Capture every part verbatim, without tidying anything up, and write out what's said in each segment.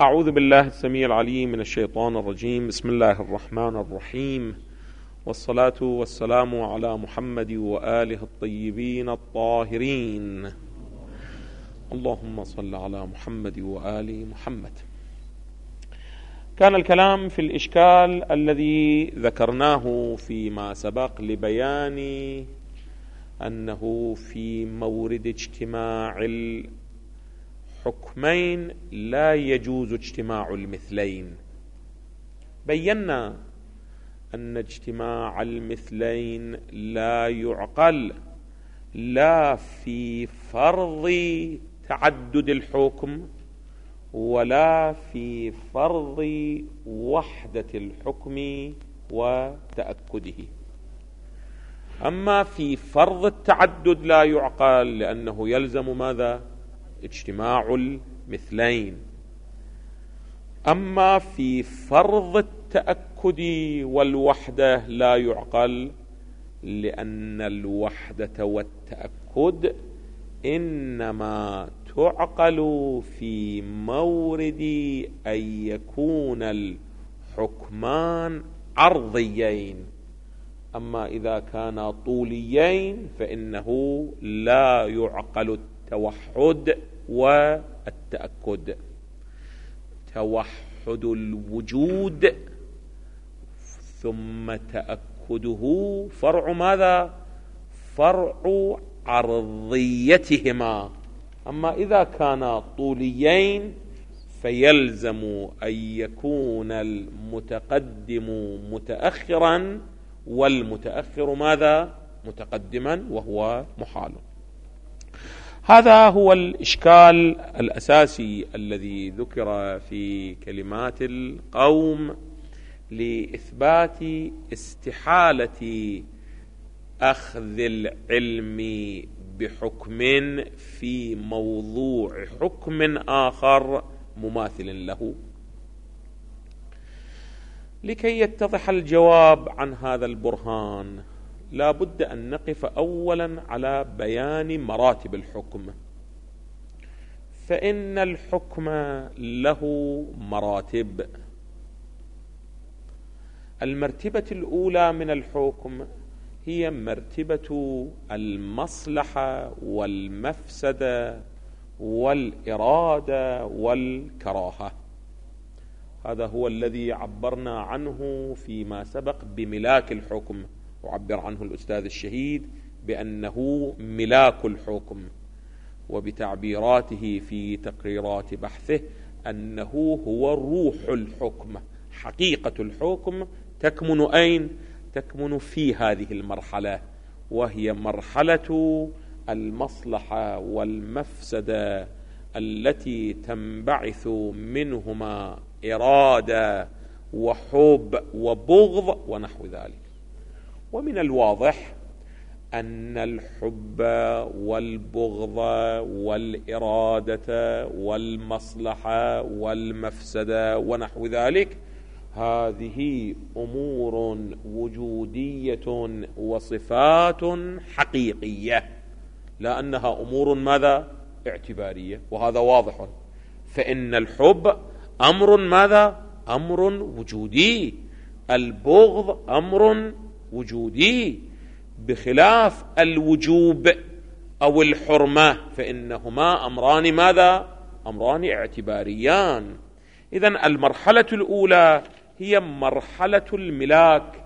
أعوذ بالله السميع العليم من الشيطان الرجيم. بسم الله الرحمن الرحيم، والصلاة والسلام على محمد وآله الطيبين الطاهرين. اللهم صل على محمد وآل محمد. كان الكلام في الإشكال الذي ذكرناه فيما سبق لبيان أنه في مورد اجتماع الحكمين لا يجوز اجتماع المثلين. بينا أن اجتماع المثلين لا يعقل لا في فرض تعدد الحكم ولا في فرض وحدة الحكم وتأكده. أما في فرض التعدد لا يعقل لأنه يلزم ماذا؟ اجتماع المثلين. أما في فرض التأكد والوحدة لا يعقل لأن الوحدة والتأكد إنما تعقل في مورد أن يكون الحكمان عرضيين. أما إذا كانا طوليين فإنه لا يعقل التوحد والتأكد. توحد الوجود ثم تأكده فرع ماذا؟ فرع عرضيتهما. أما إذا كانا طوليين فيلزم أن يكون المتقدم متأخرا والمتأخر ماذا؟ متقدما، وهو محال. هذا هو الإشكال الأساسي الذي ذكر في كلمات القوم لإثبات استحالة أخذ العلم بحكم في موضوع حكم آخر مماثل له. لكي يتضح الجواب عن هذا البرهان لا بد أن نقف أولا على بيان مراتب الحكم. فإن الحكم له مراتب. المرتبة الأولى من الحكم هي مرتبة المصلحة والمفسدة والإرادة والكراهة. هذا هو الذي عبرنا عنه فيما سبق بملاك الحكم، وعبر عنه الأستاذ الشهيد بأنه ملاك الحكم، وبتعبيراته في تقريرات بحثه أنه هو روح الحكم. حقيقة الحكم تكمن أين؟ تكمن في هذه المرحلة، وهي مرحلة المصلحة والمفسدة التي تنبعث منهما إرادة وحب وبغض ونحو ذلك. ومن الواضح أن الحب والبغض والإرادة والمصلحة والمفسدة ونحو ذلك هذه أمور وجودية وصفات حقيقية، لا أنها أمور ماذا؟ اعتبارية. وهذا واضح. فإن الحب أمر ماذا؟ أمر وجودي. البغض أمر وجودي، بخلاف الوجوب أو الحرمة فإنهما أمران ماذا؟ أمران اعتباريان. إذن المرحلة الأولى هي مرحلة الملاك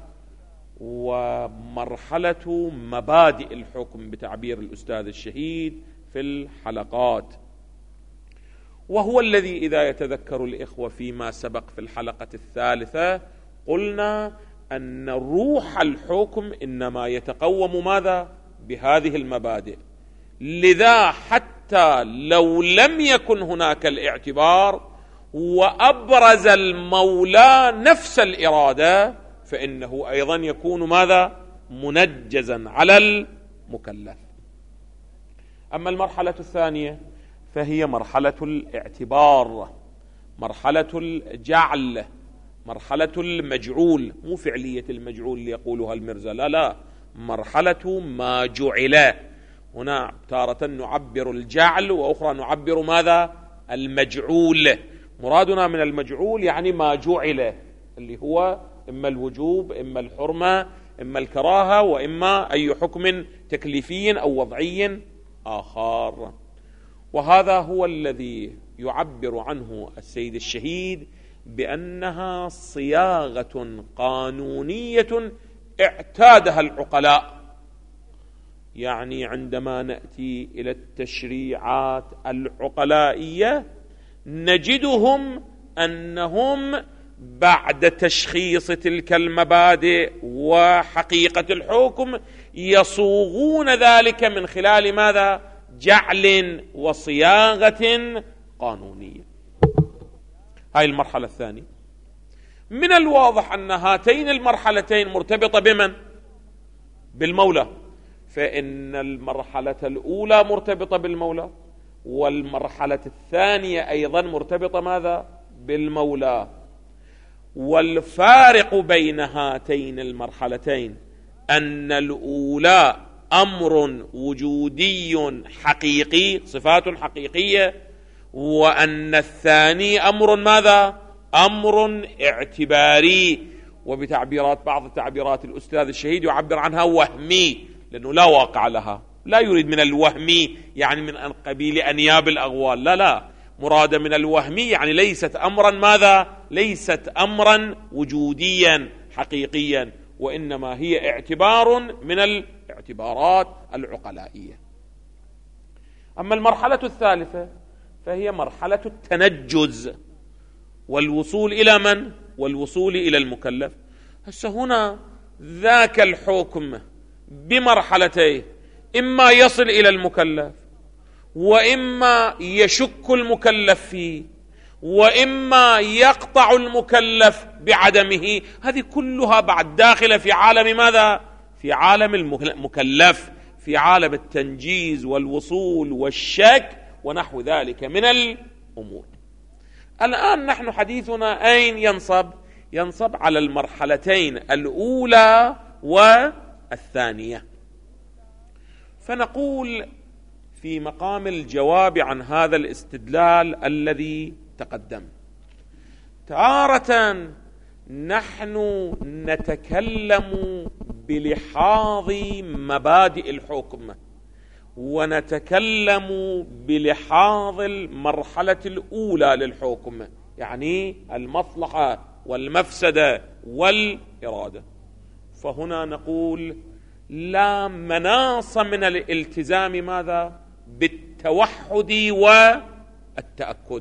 ومرحلة مبادئ الحكم بتعبير الأستاذ الشهيد في الحلقات، وهو الذي إذا يتذكر الإخوة فيما سبق في الحلقة الثالثة قلنا أن روح الحكم إنما يتقوم ماذا؟ بهذه المبادئ. لذا حتى لو لم يكن هناك الاعتبار وأبرز المولى نفس الإرادة فإنه أيضا يكون ماذا؟ منجزا على المكلف. أما المرحلة الثانية فهي مرحلة الاعتبار، مرحلة الجعل، مرحلة المجعول. مو فعلية المجعول اللي يقولها المرزا، لا لا، مرحلة ما جعل. هنا تارة نعبر الجعل وأخرى نعبر ماذا؟ المجعول. مرادنا من المجعول يعني ما جعل، اللي هو إما الوجوب إما الحرمة إما الكراهة وإما أي حكم تكليفي أو وضعي آخر. وهذا هو الذي يعبر عنه السيد الشهيد بأنها صياغة قانونية اعتادها العقلاء. يعني عندما نأتي إلى التشريعات العقلائية نجدهم أنهم بعد تشخيص تلك المبادئ وحقيقة الحكم يصوغون ذلك من خلال ماذا؟ جعل وصياغة قانونية. هاي المرحلة الثانية. من الواضح أن هاتين المرحلتين مرتبطة بمن؟ بالمولى، فإن المرحلة الأولى مرتبطة بالمولى والمرحلة الثانية أيضا مرتبطة ماذا؟ بالمولى. والفارق بين هاتين المرحلتين أن الأولى أمر وجودي حقيقي، صفات حقيقية، وأن الثاني أمر ماذا؟ أمر اعتباري، وبتعبيرات بعض التعبيرات الأستاذ الشهيد يعبر عنها وهمي، لأنه لا واقع لها، لا يريد من الوهمي يعني من قبيل أنياب الأغوال، لا لا، مراد من الوهمي يعني ليست أمرا ماذا؟ ليست أمرا وجوديا حقيقيا، وإنما هي اعتبار من الاعتبارات العقلائية. أما المرحلة الثالثة فهي مرحلة التنجز والوصول إلى من؟ والوصول إلى المكلف. هسه هنا ذاك الحكم بمرحلتين، إما يصل إلى المكلف وإما يشك المكلف فيه وإما يقطع المكلف بعدمه. هذه كلها بعد داخلة في عالم ماذا؟ في عالم المكلف، في عالم التنجيز والوصول والشك ونحو ذلك من الأمور. الآن نحن حديثنا أين ينصب؟ ينصب على المرحلتين الأولى والثانية. فنقول في مقام الجواب عن هذا الاستدلال الذي تقدم، تارة نحن نتكلم بلحاظ مبادئ الحكم ونتكلم بلحاظ المرحلة الأولى للحكم، يعني المصلحة والمفسدة والإرادة. فهنا نقول لا مناص من الالتزام ماذا؟ بالتوحد والتأكد.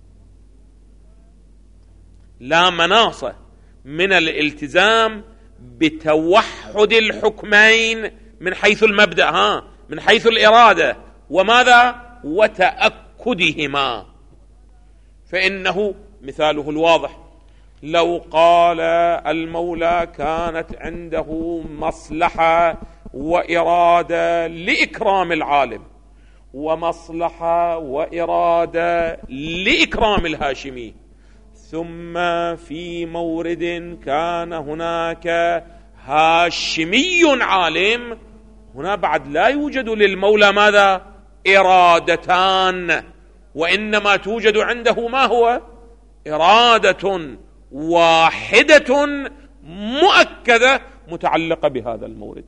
لا مناص من الالتزام بتوحد الحكمين من حيث المبدأ، ها، من حيث الإرادة وماذا؟ وتأكدهما. فإنه مثاله الواضح لو قال المولى كانت عنده مصلحة وإرادة لإكرام العالم ومصلحة وإرادة لإكرام الهاشمي، ثم في مورد كان هناك هاشمي عالم، هنا بعد لا يوجد للمولى ماذا؟ إرادتان، وإنما توجد عنده ما هو؟ إرادة واحدة مؤكدة متعلقة بهذا المورد.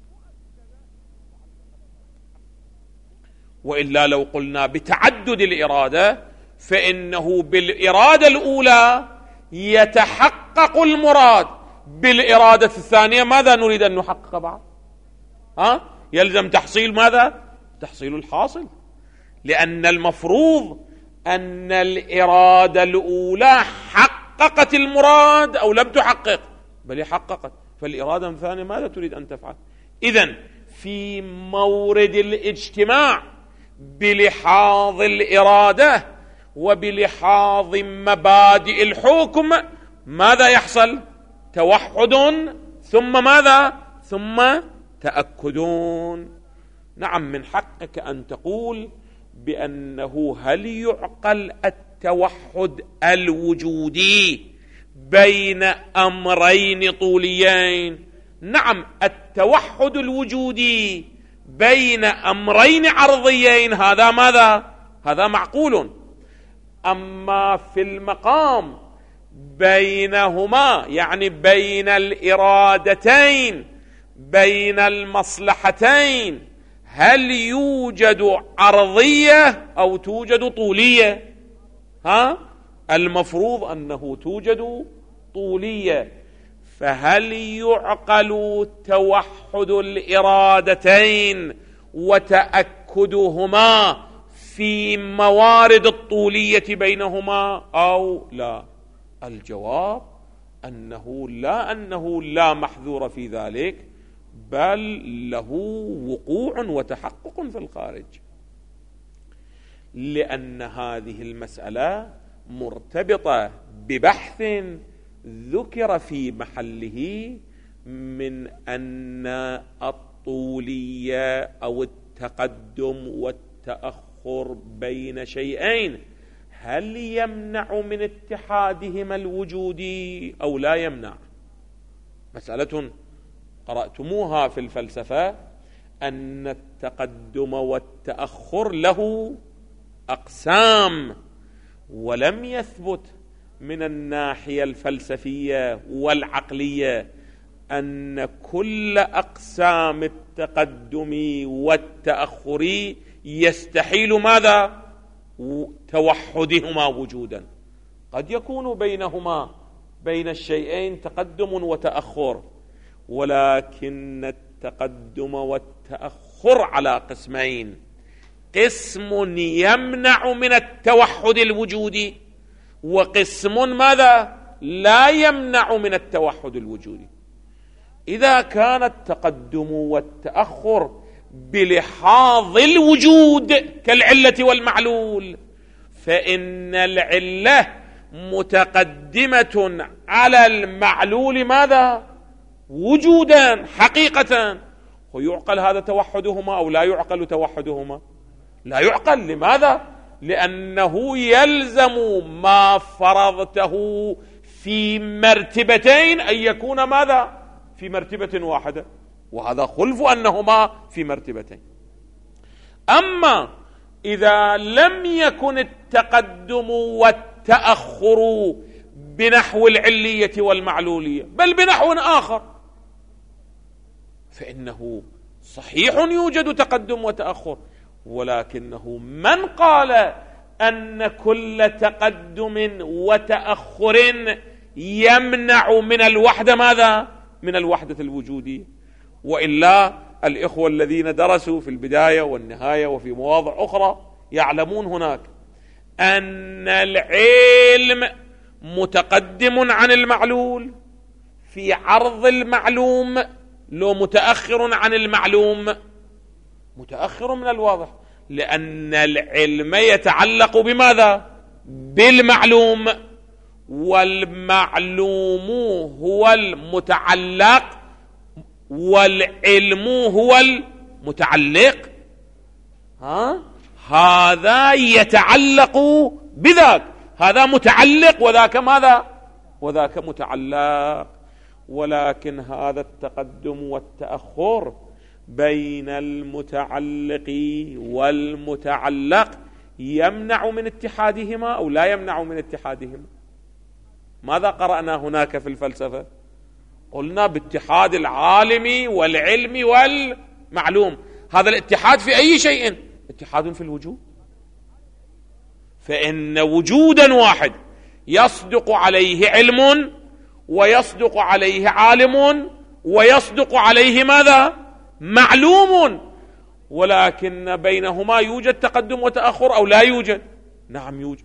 وإلا لو قلنا بتعدد الإرادة فإنه بالإرادة الأولى يتحقق المراد، بالإرادة الثانية ماذا نريد أن نحقق بعد؟ ها؟ يلزم تحصيل ماذا؟ تحصيل الحاصل، لأن المفروض أن الإرادة الأولى حققت المراد أو لم تحقق، بل حققت، فالإرادة الثانية ماذا تريد أن تفعل؟ إذن في مورد الاجتماع بلحاظ الإرادة وبلحاظ مبادئ الحكم ماذا يحصل؟ توحد ثم ماذا؟ ثم تأكدون. نعم، من حقك أن تقول بأنه هل يعقل التوحد الوجودي بين أمرين طوليين؟ نعم، التوحد الوجودي بين أمرين عرضيين هذا ماذا؟ هذا معقول. أما في المقام بينهما، يعني بين الإرادتين، بين المصلحتين، هل يوجد عرضية أو توجد طولية؟ ها؟ المفروض أنه توجد طولية. فهل يعقل توحد الإرادتين وتأكدهما في موارد الطولية بينهما أو لا؟ الجواب أنه لا، أنه لا محذور في ذلك، بل له وقوع وتحقق في الخارج، لأن هذه المسألة مرتبطة ببحث ذكر في محله من أن الطولية أو التقدم والتأخر بين شيئين هل يمنع من اتحادهما الوجودي أو لا يمنع؟ مسألة قرأتموها في الفلسفة، أن التقدم والتأخر له أقسام، ولم يثبت من الناحية الفلسفية والعقلية أن كل أقسام التقدم والتأخر يستحيل ماذا؟ توحدهما وجودا. قد يكون بينهما، بين الشيئين، تقدم وتأخر، ولكن التقدم والتأخر على قسمين: قسم يمنع من التوحد الوجودي، وقسم ماذا؟ لا يمنع من التوحد الوجودي. إذا كان التقدم والتأخر بلحاظ الوجود كالعلة والمعلول، فإن العلة متقدمة على المعلول ماذا؟ وجودا حقيقة. ويعقل هذا توحدهما أو لا يعقل توحدهما؟ لا يعقل. لماذا؟ لأنه يلزم ما فرضته في مرتبتين أن يكون ماذا؟ في مرتبة واحدة، وهذا خلف أنهما في مرتبتين. أما إذا لم يكن التقدم والتأخر بنحو العلية والمعلولية، بل بنحو آخر، فإنه صحيح يوجد تقدم وتأخر، ولكنه من قال أن كل تقدم وتأخر يمنع من الوحدة ماذا؟ من الوحدة الوجودية. وإلا الإخوة الذين درسوا في البداية والنهاية وفي مواضع أخرى يعلمون هناك أن العلم متقدم عن المعلول في عرض المعلوم، لو متأخر عن المعلوم؟ متأخر من الواضح، لأن العلم يتعلق بماذا؟ بالمعلوم، والمعلوم هو المتعلق والعلم هو المتعلق. ها؟ هذا يتعلق بذاك، هذا متعلق وذاك ماذا؟ وذاك متعلق. ولكن هذا التقدم والتأخر بين المتعلق والمتعلق يمنع من اتحادهما أو لا يمنع من اتحادهما؟ ماذا قرأنا هناك في الفلسفة؟ قلنا باتحاد العالم والعلم والمعلوم. هذا الاتحاد في أي شيء؟ اتحاد في الوجود. فإن وجودا واحد يصدق عليه علم ويصدق عليه عالم ويصدق عليه ماذا؟ معلوم، ولكن بينهما يوجد تقدم وتأخر أو لا يوجد؟ نعم يوجد.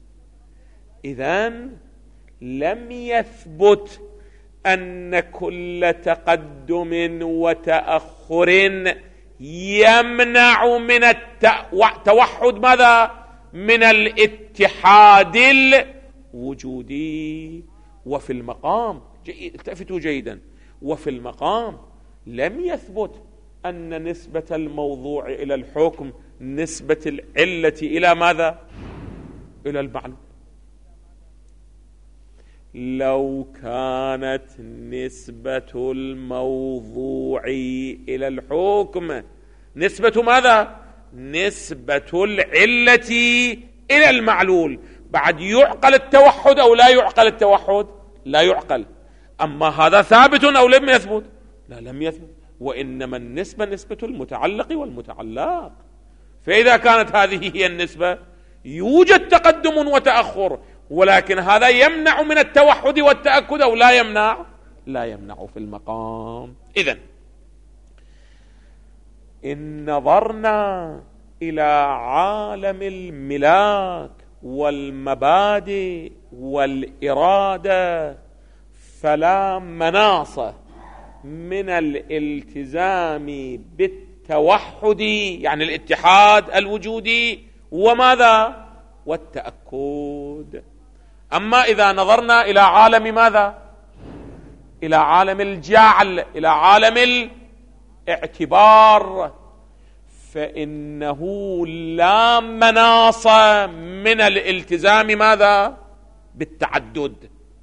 إذن لم يثبت أن كل تقدم وتأخر يمنع من التوحد ماذا؟ من الاتحاد الوجودي. وفي المقام جيد، التفتوا جيدا، وفي المقام لم يثبت أن نسبة الموضوع إلى الحكم نسبة العلة إلى ماذا؟ إلى المعلوم. لو كانت نسبة الموضوع إلى الحكم نسبة ماذا؟ نسبة العلة إلى المعلول، بعد يعقل التوحد أو لا يعقل التوحد؟ لا يعقل. أما هذا ثابت أو لم يثبت؟ لا، لم يثبت. وإنما النسبة نسبة المتعلق والمتعلق. فإذا كانت هذه هي النسبة يوجد تقدم وتأخر، ولكن هذا يمنع من التوحد والتأكد أو لا يمنع؟ لا يمنع في المقام. إذن إن نظرنا إلى عالم الملاك والمبادئ والإرادة فلا مناص من الالتزام بالتوحد، يعني الاتحاد الوجودي، وماذا؟ والتأكد. أما إذا نظرنا إلى عالم ماذا؟ إلى عالم الجعل، إلى عالم الاعتبار، فإنه لا مناص من الالتزام ماذا؟ بالتعدد.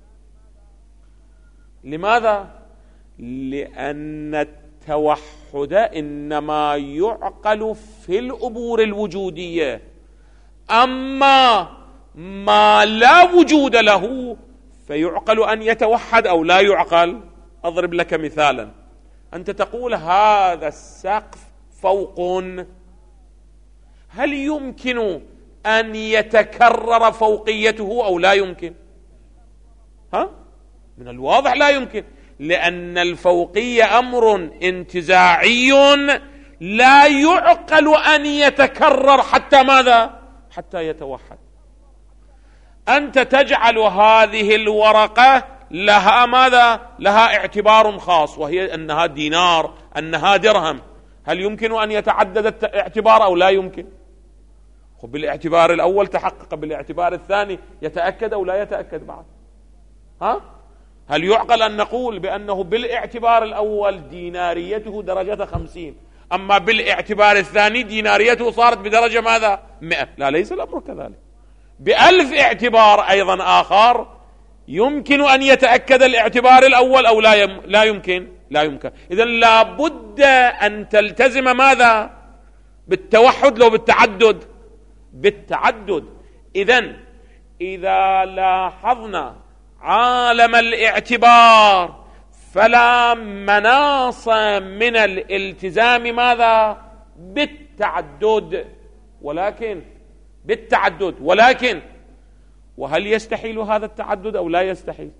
لماذا؟ لأن التوحد إنما يعقل في الأمور الوجودية، أما ما لا وجود له فيعقل أن يتوحد أو لا يعقل. أضرب لك مثالا. أنت تقول هذا السقف فوق، هل يمكن أن يتكرر فوقيته أو لا يمكن؟ ها؟ من الواضح لا يمكن، لأن الفوقية أمر انتزاعي لا يعقل أن يتكرر حتى ماذا؟ حتى يتوحد. أنت تجعل هذه الورقة لها ماذا؟ لها اعتبار خاص، وهي أنها دينار، أنها درهم. هل يمكن أن يتعدد الاعتبار أو لا يمكن؟ بالاعتبار الأول تحقق، بالاعتبار الثاني يتأكد أو لا يتأكد بعد؟ ها؟ هل يعقل أن نقول بأنه بالاعتبار الأول ديناريته درجة خمسين، أما بالاعتبار الثاني ديناريته صارت بدرجة ماذا؟ مئة؟ لا، ليس الأمر كذلك. بألف اعتبار أيضا آخر يمكن أن يتأكد الاعتبار الأول أو لا يم... لا يمكن؟ لا يمكن. إذن لا بد أن تلتزم ماذا؟ بالتوحد لو بالتعدد؟ بالتعدد. إذن إذا لاحظنا عالم الاعتبار فلا مناص من الالتزام ماذا؟ بالتعدد، ولكن بالتعدد ولكن وهل يستحيل هذا التعدد أو لا يستحيل؟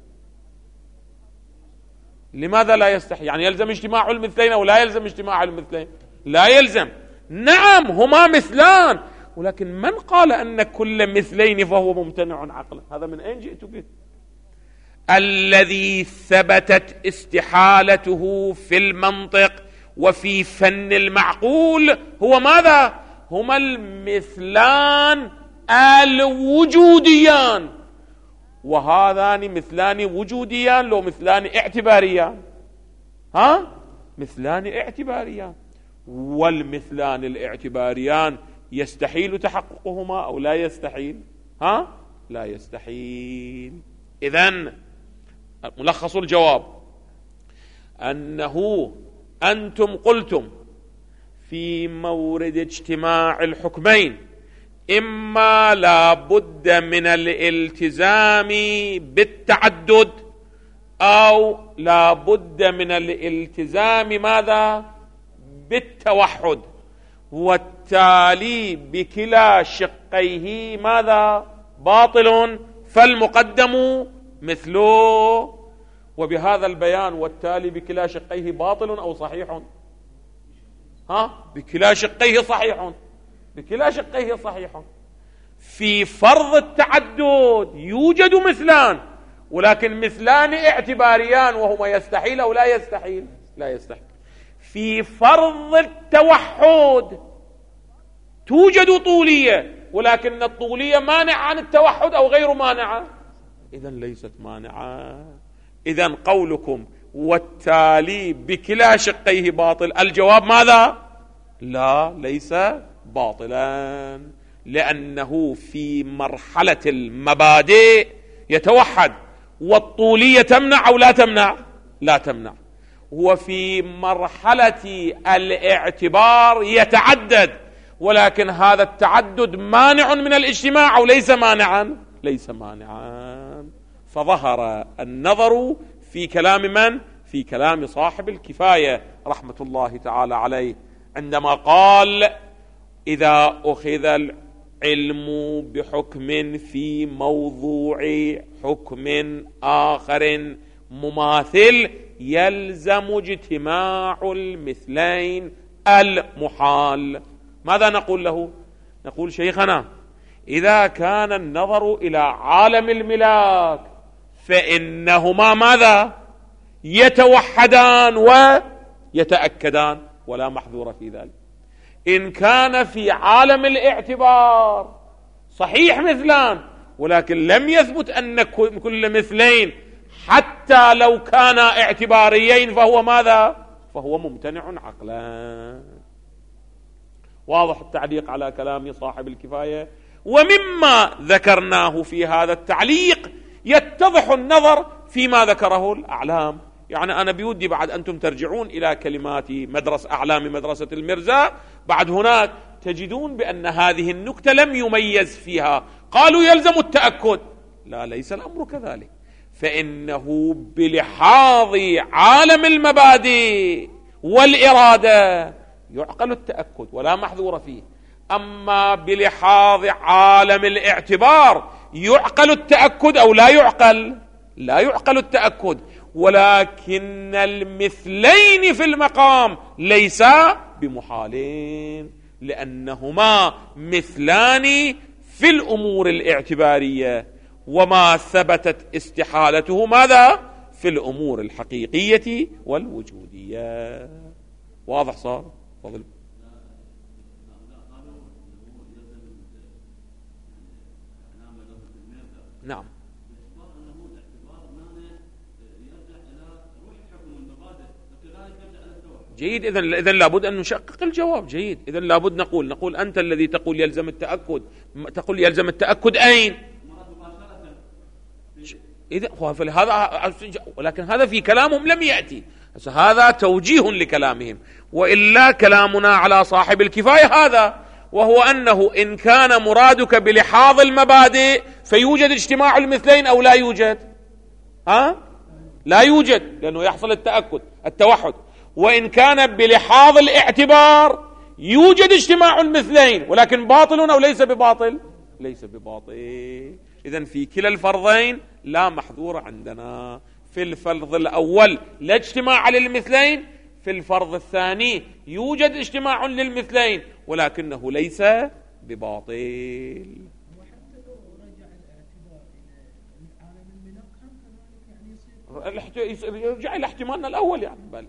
لماذا لا يستحيل؟ يعني يلزم اجتماع المثلين أو لا يلزم اجتماع المثلين؟ لا يلزم. نعم هما مثلان، ولكن من قال أن كل مثلين فهو ممتنع عقلا؟ هذا من أين جئت به؟ الذي ثبتت استحالته في المنطق وفي فن المعقول هو ماذا؟ هما المثلان الوجوديان، وهذان مثلان وجوديان لو مثلان اعتباريان؟ ها؟ مثلان اعتباريان. والمثلان الاعتباريان يستحيل تحققهما أو لا يستحيل؟ ها؟ لا يستحيل. إذن ملخص الجواب أنه أنتم قلتم في مورد اجتماع الحكمين إما لا بد من الالتزام بالتعدد أو لا بد من الالتزام ماذا؟ بالتوحد، والتالي بكلا شقيه ماذا؟ باطل، فالمقدم مثله. وبهذا البيان والتالي بكلا شقيه باطل أو صحيح؟ ها؟ بكلا شقيه صحيح، بكلا شقيه صحيح. في فرض التعدد يوجد مثلان، ولكن مثلان اعتباريان وهما يستحيل أو لا يستحيل؟ لا يستحيل. في فرض التوحد توجد طولية، ولكن الطولية مانعة عن التوحد أو غير مانعة؟ إذن ليست مانعة. إذن قولكم والتالي بكلا شقيه باطل، الجواب ماذا؟ لا، ليس باطلا، لأنه في مرحلة المبادئ يتوحد، والطولية تمنع أو لا تمنع؟ لا تمنع. وفي مرحلة الاعتبار يتعدد، ولكن هذا التعدد مانع من الاجتماع أو ليس مانعا؟ ليس مانعا. فظهر النظر في كلام من؟ في كلام صاحب الكفاية رحمة الله تعالى عليه عندما قال: إذا أخذ العلم بحكم في موضوع حكم آخر مماثل يلزم اجتماع المثلين المحال. ماذا نقول له؟ نقول: شيخنا، إذا كان النظر إلى عالم الملاك فإنهما ماذا؟ يتوحدان ويتأكدان، ولا محذور في ذلك. إن كان في عالم الاعتبار صحيح مثلان، ولكن لم يثبت أن كل مثلين حتى لو كانا اعتباريين فهو ماذا؟ فهو ممتنع عقلا. واضح التعليق على كلام صاحب الكفاية. ومما ذكرناه في هذا التعليق يتضح النظر فيما ذكره الأعلام. يعني أنا بودي بعد أنتم ترجعون إلى كلمات مدرسة أعلام مدرسة المرزا، بعد هناك تجدون بأن هذه النكتة لم يميز فيها. قالوا يلزم التأكد. لا، ليس الأمر كذلك، فإنه بلحاظ عالم المبادئ والإرادة يعقل التأكد ولا محذور فيه. أما بلحاظ عالم الاعتبار يعقل التأكد أو لا يعقل؟ لا يعقل التأكد، ولكن المثلين في المقام ليسا بمحالين، لأنهما مثلان في الأمور الاعتبارية، وما ثبتت استحالته ماذا؟ في الأمور الحقيقية والوجودية. واضح صار؟ فضل. نعم. جيد. إذن إذن لابد أن نشقق الجواب. جيد. إذن لابد نقول نقول أنت الذي تقول يلزم التأكد، تقول يلزم التأكد أين؟ إذا هذا، ولكن هذا في كلامهم لم يأتي. هذا توجيه لكلامهم، وإلا كلامنا على صاحب الكفاية هذا، وهو أنه إن كان مرادك بلحاظ المبادئ فيوجد اجتماع المثلين أو لا يوجد؟ ها؟ لا يوجد، لأنه يحصل التأكد التوحد. وإن كان بلحاظ الاعتبار يوجد اجتماع المثلين، ولكن باطل أو ليس بباطل؟ ليس بباطل. إذن في كلا الفرضين لا محذور عندنا. في الفرض الأول لا اجتماع للمثلين، في الفرض الثاني يوجد اجتماع للمثلين ولكنه ليس بباطل. يرجع إلى احتمالنا الأول يعني. بل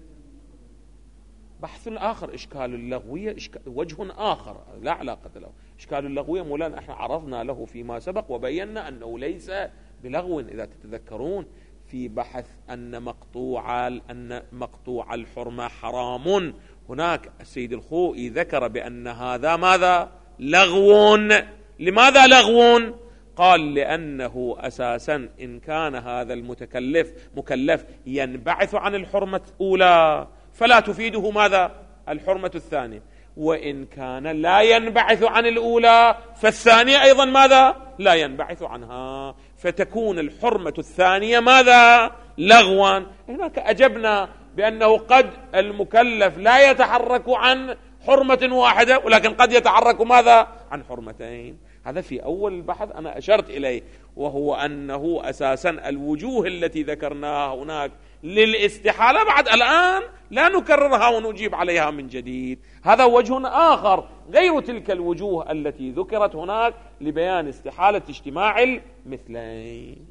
بحث آخر. إشكال اللغوية إشكال وجه آخر لا علاقة له. إشكال اللغوية مولانا احنا عرضنا له فيما سبق وبينا أنه ليس بلغو. إذا تتذكرون في بحث أن مقطوع أن مقطوع الحرمة حرام، هناك السيد الخوئي ذكر بأن هذا ماذا؟ لغو. لماذا لغو؟ قال لأنه أساسا إن كان هذا المتكلف مكلف ينبعث عن الحرمة الأولى فلا تفيده ماذا؟ الحرمة الثانية، وإن كان لا ينبعث عن الأولى فالثانية أيضا ماذا؟ لا ينبعث عنها، فتكون الحرمة الثانية ماذا؟ لغوا. هناك أجبنا بأنه قد المكلف لا يتحرك عن حرمة واحدة، ولكن قد يتحرك ماذا؟ عن حرمتين. هذا في أول البحث أنا أشرت إليه، وهو أنه أساسا الوجوه التي ذكرناها هناك للاستحالة بعد الآن لا نكررها ونجيب عليها من جديد. هذا وجه آخر غير تلك الوجوه التي ذكرت هناك لبيان استحالة اجتماع المثلين.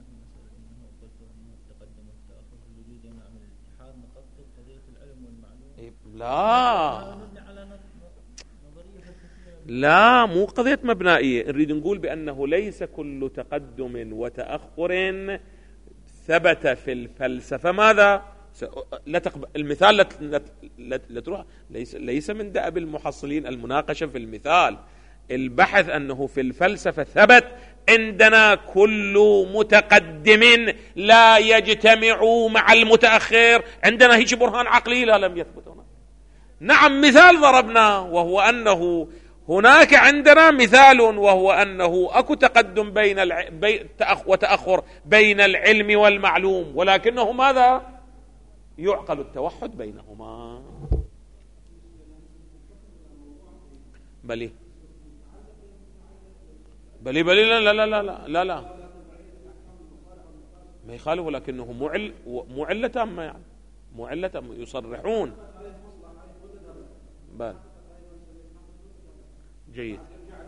لا لا مو قضية مبنائية. نريد نقول بأنه ليس كل تقدم وتأخر ثبت في الفلسفة ماذا؟ لا تقبل المثال لا, لا, لا, لا تروح. ليس, ليس من دأب المحصلين المناقشة في المثال. البحث أنه في الفلسفة ثبت عندنا كل متقدم لا يجتمع مع المتأخر. عندنا هيك برهان عقلي لا لم يثبت هنا. نعم مثال ضربنا، وهو أنه هناك عندنا مثال، وهو أنه أكو تقدم بين الع... بي... وتأخر بين العلم والمعلوم، ولكنه ماذا؟ يعقل التوحد بينهما. بلي بلي بلي لا لا لا لا لا لا ما يخالف، ولكنه معل معلة تامة، يعني معلة تامة يصرحون. بل جيد.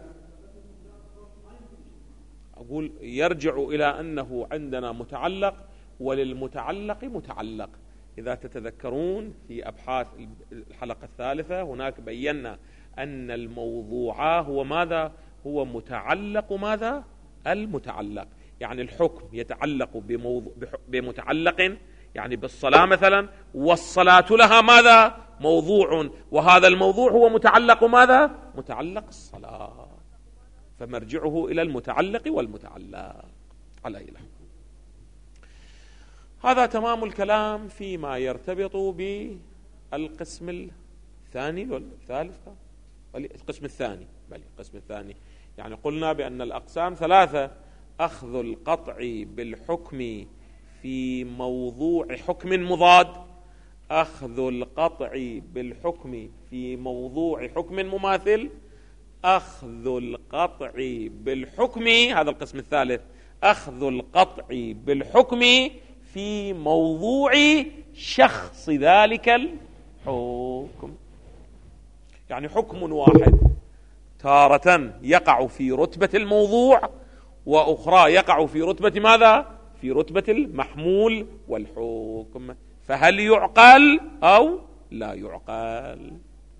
أقول يرجع إلى أنه عندنا متعلق، وللمتعلق متعلق. إذا تتذكرون في أبحاث الحلقة الثالثة هناك بينا أن الموضوع هو ماذا؟ هو متعلق ماذا؟ المتعلق. يعني الحكم يتعلق بموضوع بمتعلق، يعني بالصلاة مثلا، والصلاة لها ماذا؟ موضوع، وهذا الموضوع هو متعلق ماذا؟ متعلق الصلاة. فمرجعه إلى المتعلق والمتعلق على إله. هذا تمام الكلام فيما يرتبط بالقسم الثاني والثالث. القسم الثاني بل القسم الثاني يعني قلنا بأن الأقسام ثلاثة: أخذ القطع بالحكم في موضوع حكم مضاد، أخذ القطع بالحكم في موضوع حكم مماثل، أخذ القطع بالحكم، هذا القسم الثالث، أخذ القطع بالحكم في موضوع شخص ذلك الحكم. يعني حكم واحد تارة يقع في رتبة الموضوع، وأخرى يقع في رتبة ماذا؟ في رتبة المحمول والحكم. فهل يعقل أو لا يعقل؟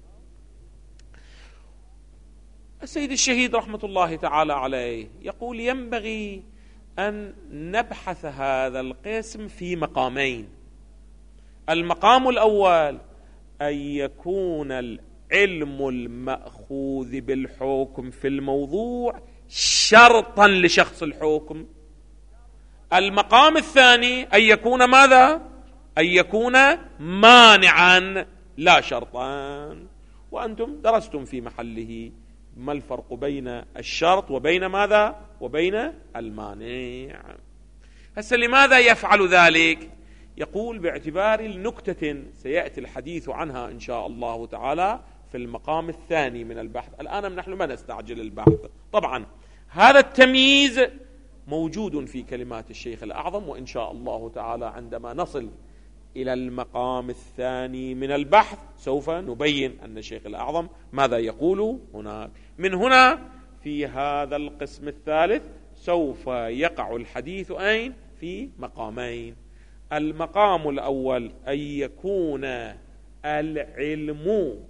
السيد الشهيد رحمة الله تعالى عليه يقول: ينبغي أن نبحث هذا القسم في مقامين. المقام الأول أن يكون العلم المأخوذ بالحكم في الموضوع شرطا لشخص الحكم. المقام الثاني أن يكون ماذا؟ أن يكون مانعا لا شرطا. وأنتم درستم في محله ما الفرق بين الشرط وبين ماذا؟ وبين المانع. هسه لماذا يفعل ذلك؟ يقول باعتبار النكتة سيأتي الحديث عنها إن شاء الله تعالى في المقام الثاني من البحث. الآن نحن ما نستعجل البحث. طبعا هذا التمييز موجود في كلمات الشيخ الأعظم، وإن شاء الله تعالى عندما نصل إلى المقام الثاني من البحث سوف نبين أن الشيخ الأعظم ماذا يقول هناك. من هنا في هذا القسم الثالث سوف يقع الحديث أين؟ في مقامين. المقام الأول أن يكون العلم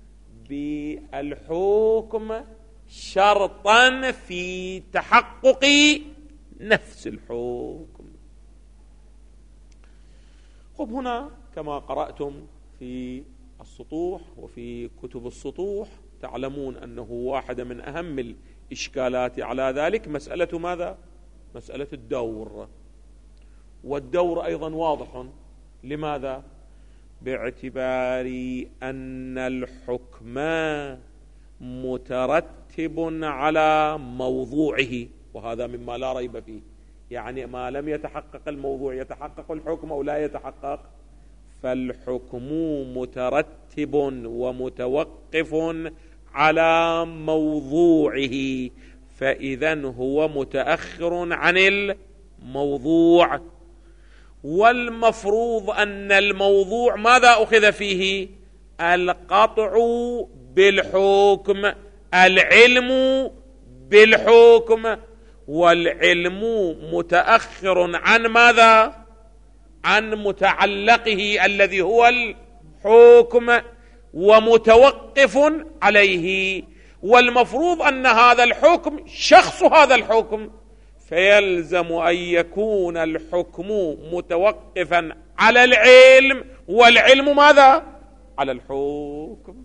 بالحكم شرطا في تحقق نفس الحكم. خب هنا كما قرأتم في السطوح وفي كتب السطوح تعلمون أنه واحدة من أهم الإشكالات على ذلك مسألة ماذا؟ مسألة الدور. والدور أيضا واضح. لماذا؟ باعتبار أن الحكم مترتب على موضوعه، وهذا مما لا ريب فيه. يعني ما لم يتحقق الموضوع يتحقق الحكم أو لا يتحقق؟ فالحكم مترتب ومتوقف على موضوعه، فإذن هو متأخر عن الموضوع. والمفروض أن الموضوع ماذا أخذ فيه؟ القطع بالحكم، العلم بالحكم، والعلم متأخر عن ماذا؟ عن متعلقه الذي هو الحكم، ومتوقف عليه. والمفروض أن هذا الحكم شخص هذا الحكم، فيلزم أن يكون الحكم متوقفا على العلم، والعلم ماذا؟ على الحكم.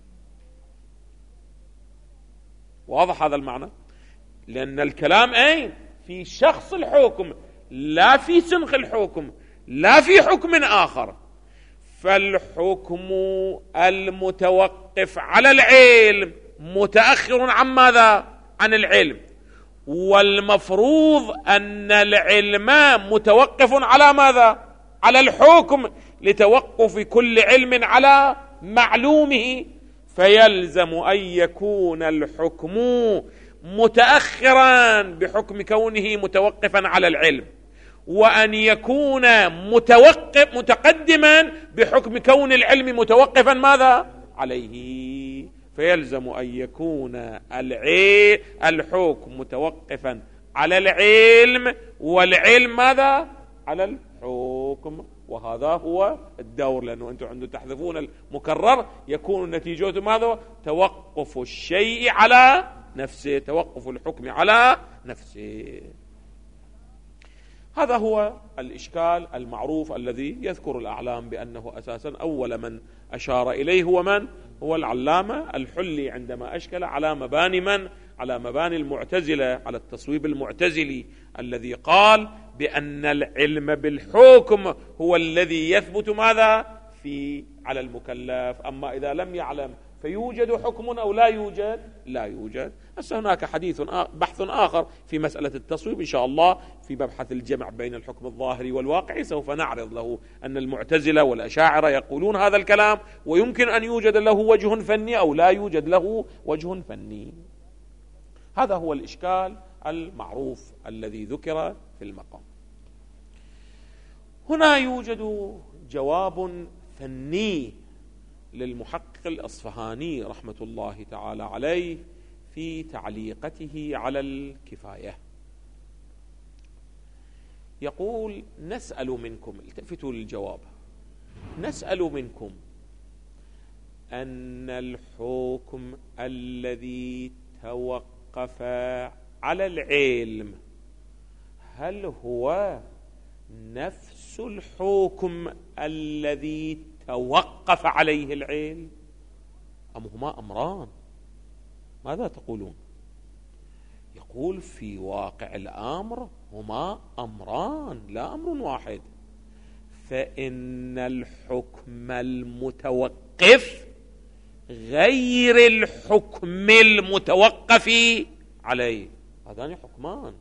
واضح هذا المعنى؟ لأن الكلام أين؟ في شخص الحكم، لا في سنخ الحكم، لا في حكم آخر. فالحكم المتوقف على العلم متأخر عن ماذا؟ عن العلم. والمفروض أن العلم متوقف على ماذا؟ على الحكم، لتوقف كل علم على معلومه، فيلزم أن يكون الحكم متأخرا بحكم كونه متوقفا على العلم، وأن يكون متوقف متقدما بحكم كون العلم متوقفا ماذا؟ عليه. فيلزم أن يكون الحكم متوقفا على العلم، والعلم ماذا؟ على الحكم. وهذا هو الدور، لأنه أنتم عندما تحذفون المكرر يكون نتيجته ماذا؟ توقف الشيء على نفسه، توقف الحكم على نفسه. هذا هو الإشكال المعروف الذي يذكر الأعلام بأنه أساسا أول من أشار إليه هو من؟ هو العلامة الحلي، عندما أشكل على مباني من؟ على مباني المعتزلة، على التصويب المعتزلي الذي قال بأن العلم بالحكم هو الذي يثبت ماذا؟ في على المكلف، أما إذا لم يعلم فيوجد حكم أو لا يوجد؟ لا يوجد. هسه هناك حديث بحث آخر في مسألة التصويب إن شاء الله في مبحث الجمع بين الحكم الظاهري والواقعي، سوف نعرض له أن المعتزلة والأشاعرة يقولون هذا الكلام، ويمكن أن يوجد له وجه فني أو لا يوجد له وجه فني. هذا هو الإشكال المعروف الذي ذكر في المقام. هنا يوجد جواب فني للمحقق الأصفهاني رحمة الله تعالى عليه في تعليقته على الكفاية. يقول: نسأل منكم، التفتوا للجواب، نسأل منكم أن الحكم الذي توقف على العلم هل هو نفس الحكم الذي توقف عليه العلم أم هما أمران؟ ماذا تقولون؟ يقول: في واقع الأمر هما أمران لا أمر واحد، فإن الحكم المتوقف غير الحكم المتوقف عليه. هذان حكمان.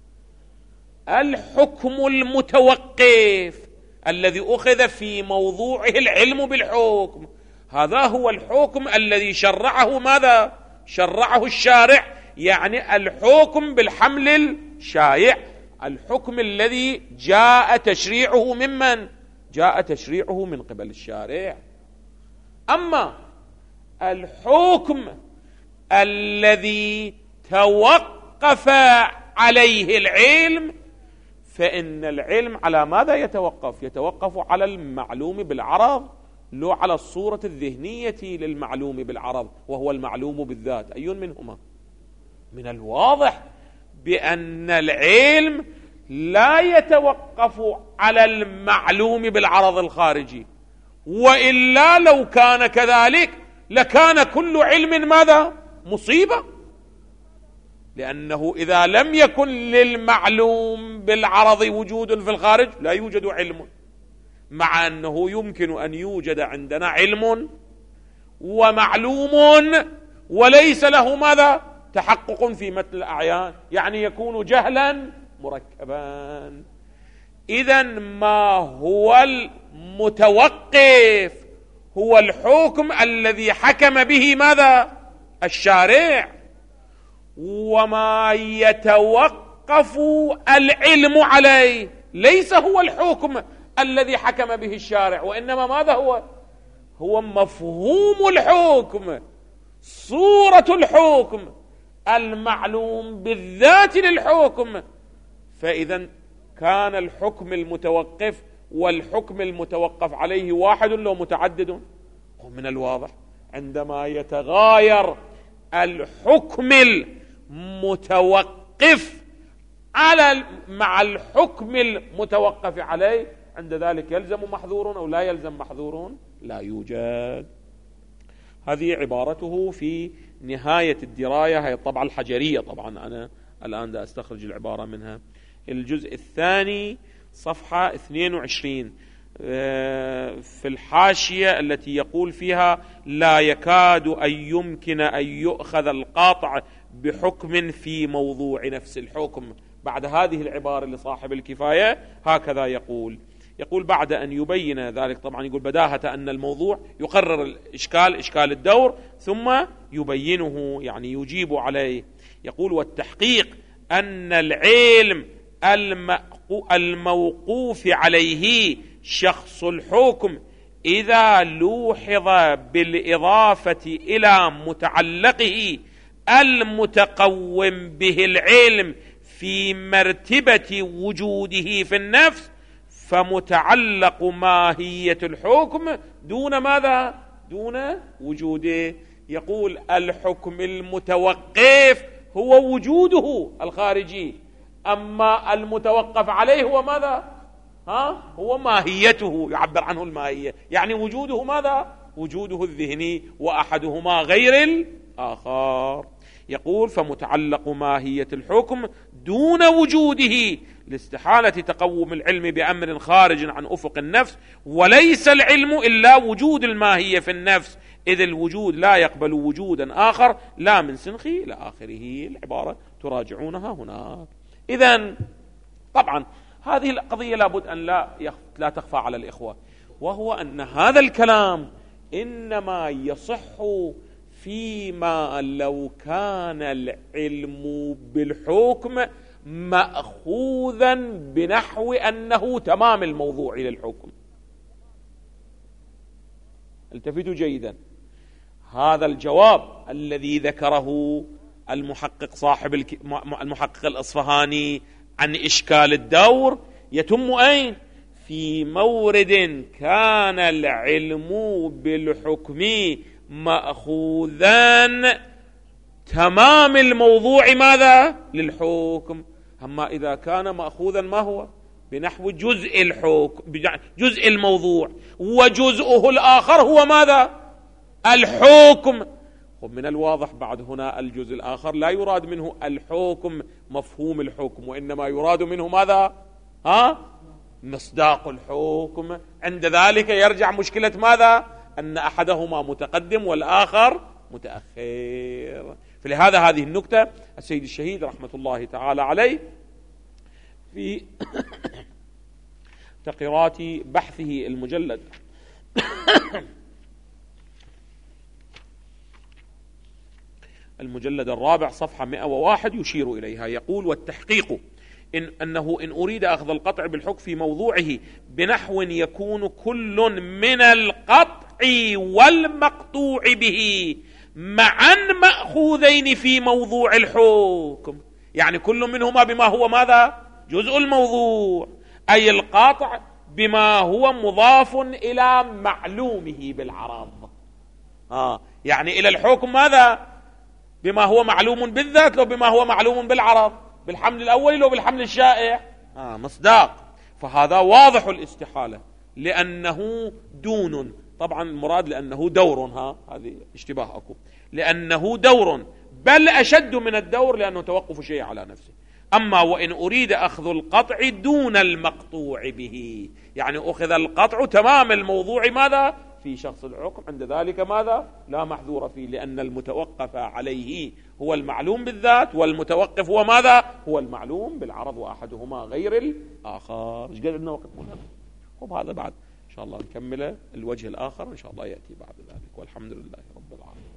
الحكم المتوقف الذي أخذ في موضوعه العلم بالحكم، هذا هو الحكم الذي شرعه ماذا؟ شرعه الشارع، يعني الحكم بالحمل الشائع، الحكم الذي جاء تشريعه ممن؟ جاء تشريعه من قبل الشارع. أما الحكم الذي توقف عليه العلم فإن العلم على ماذا يتوقف؟ يتوقف على المعلوم بالعرض، لو على الصورة الذهنية للمعلوم بالعرض، وهو المعلوم بالذات. أي منهما؟ من الواضح بأن العلم لا يتوقف على المعلوم بالعرض الخارجي، وإلا لو كان كذلك لكان كل علم ماذا؟ مصيبة، لأنه إذا لم يكن للمعلوم بالعرض وجود في الخارج لا يوجد علم، مع أنه يمكن أن يوجد عندنا علم ومعلوم وليس له ماذا؟ تحقق في مثل الأعيان، يعني يكون جهلا مركبا. إذن ما هو المتوقف هو الحكم الذي حكم به ماذا؟ الشارع، وما يتوقف العلم عليه ليس هو الحكم الذي حكم به الشارع، وإنما ماذا هو؟ هو مفهوم الحكم، صورة الحكم، المعلوم بالذات للحكم. فإذا كان الحكم المتوقف والحكم المتوقف عليه واحد لو متعدد؟ ومن الواضح عندما يتغاير الحكم المتوقف على مع الحكم المتوقف عليه، عند ذلك يلزم محظور أو لا يلزم محظور؟ لا يوجد. هذه عبارته في نهاية الدراية، هي الطبعة الحجرية، طبعا أنا الآن دا أستخرج العبارة منها، الجزء الثاني صفحة اثنين وعشرين. في الحاشية التي يقول فيها لا يكاد أن يمكن أن يؤخذ القاطع بحكم في موضوع نفس الحكم. بعد هذه العبارة لصاحب الكفاية هكذا يقول يقول بعد أن يبين ذلك، طبعا يقول بداهة أن الموضوع يقرر الإشكال إشكال الدور ثم يبينه، يعني يجيب عليه. يقول والتحقيق أن العلم الموقوف عليه شخص الحكم إذا لوحظ بالإضافة إلى متعلقه المتقوم به العلم في مرتبة وجوده في النفس فمتعلق ماهية الحكم دون ماذا؟ دون وجوده. يقول الحكم المتوقف هو وجوده الخارجي، أما المتوقف عليه هو ماذا؟ ها؟ هو ماهيته، يعبر عنه الماهية، يعني وجوده ماذا؟ وجوده الذهني، وأحدهما غير الآخر. يقول فمتعلق ماهية الحكم دون وجوده لاستحالة تقوم العلم بأمر خارج عن أفق النفس، وليس العلم إلا وجود الماهية في النفس، إذ الوجود لا يقبل وجودا آخر لا من سنخي إلى آخره. العبارة تراجعونها هناك. إذن طبعا هذه القضية لابد أن لا لا تخفى على الإخوة، وهو أن هذا الكلام إنما يصح فيما لو كان العلم بالحكم مأخوذا بنحو أنه تمام الموضوع للحكم. التفتوا جيدا، هذا الجواب الذي ذكره المحقق صاحب المحقق الأصفهاني عن إشكال الدور يتم أين؟ في مورد كان العلم بالحكم مأخوذان تمام الموضوع ماذا؟ للحكم. أما إذا كان مأخوذا ما هو؟ بنحو جزء الحكم، جزء الموضوع، وجزءه الآخر هو ماذا؟ الحكم. ومن الواضح بعد هنا الجزء الآخر لا يراد منه الحكم مفهوم الحكم، وإنما يراد منه ماذا؟ ها؟ مصداق الحكم. عند ذلك يرجع مشكلة ماذا؟ أن أحدهما متقدم والآخر متأخر. فلهذا هذه النكتة السيد الشهيد رحمة الله تعالى عليه في تقريرات بحثه المجلد المجلد الرابع صفحة مئة وواحد يشير إليها. يقول والتحقيق إن أنه إن أريد أخذ القطع بالحكم في موضوعه بنحو يكون كل من القطع والمقطوع به معا مأخوذين في موضوع الحكم، يعني كل منهما بما هو ماذا؟ جزء الموضوع، أي القطع بما هو مضاف إلى معلومه بالعرض. آه يعني إلى الحكم ماذا؟ بما هو معلوم بالذات لو بما هو معلوم بالعرض، بالحمل الأول لو بالحمل الشائع. آه مصداق. فهذا واضح الاستحالة لأنه دون، طبعا المراد لأنه دور، ها هذه اشتباه أكو، لأنه دور بل أشد من الدور لأنه توقف شيء على نفسه. أما وإن أريد أخذ القطع دون المقطوع به، يعني أخذ القطع تمام الموضوع ماذا؟ في شخص الحكم، عند ذلك ماذا؟ لا محذور فيه، لأن المتوقف عليه هو المعلوم بالذات، والمتوقف هو ماذا؟ هو المعلوم بالعرض، وأحدهما غير الآخر. ايش قال لنا وقت مهم؟ وبهذا بعد إن شاء الله نكمل الوجه الآخر إن شاء الله يأتي بعد ذلك، والحمد لله رب العالمين.